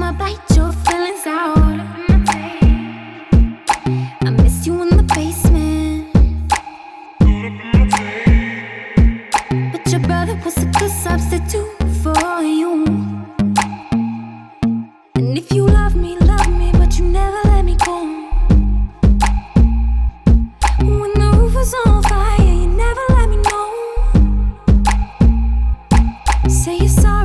I'll bite your feelings out. I miss you in the basement, but your brother was a good substitute for you. And if you love me, but you never let me go. When the roof was on fire, you never let me know. Say you're sorry.